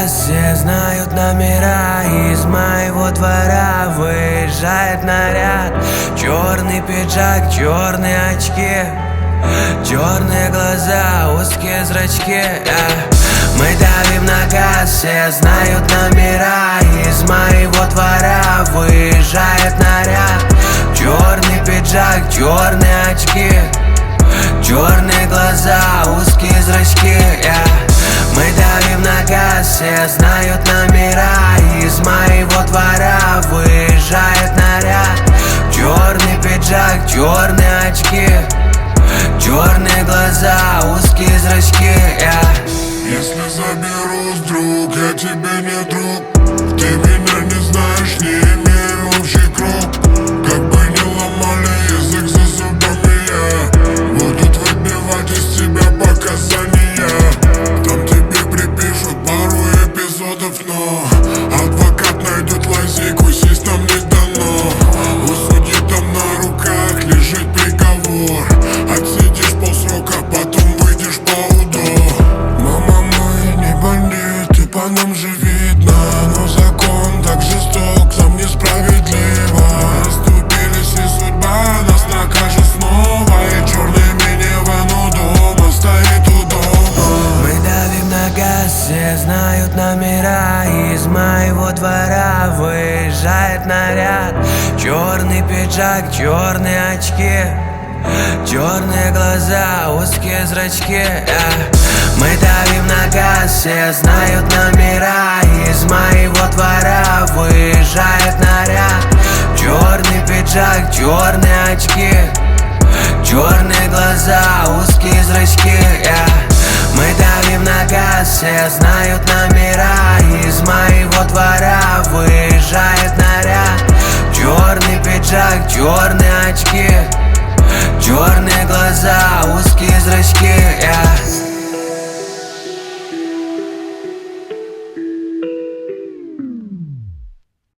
все знают номера. Из моего двора выезжает наряд. Черный пиджак, черные очки, черные глаза, узкие зрачки. Мы давим на газ, все знают номера. Из моего двора выезжает наряд. Черный пиджак, черные очки, черные глаза, узкие зрачки. Мы давим на газ, все знают номера. Из моего двора выезжает наряд. Черный пиджак, черные очки, черные глаза, узкие зрачки. Если заберусь, друг, я тебе не друг. Ты меня не знаешь, не имею общий круг. Как бы ни ломали язык за зубами, будут выбивать из тебя показания. Там тебе припишут пару эпизодов, но адвокат найдет лазейку, сесть нам не дано. У судьи там на руках лежит приговор. Отсидишь полсрока, потом выйдешь по УДО. Мама, мы не бандиты, по нам же видно, но закон так жесток, нам несправедливо. Оступились, и судьба нас накажет снова. И черный минивэн у дома стоит у дома. Мы давим на газ, все знают номера. Из моего двора выезжает наряд. Черный пиджак, черные очки, черные глаза, узкие зрачки. Мы давим на газ, все знают номера. Из моего двора выезжает наряд. Черный пиджак, черные очки, черные глаза, узкие зрачки. Мы давим на газ, все знают номера. Из моего двора выезжает наряд. Черный пиджак, черные очки, черные глаза, узкие зрачки.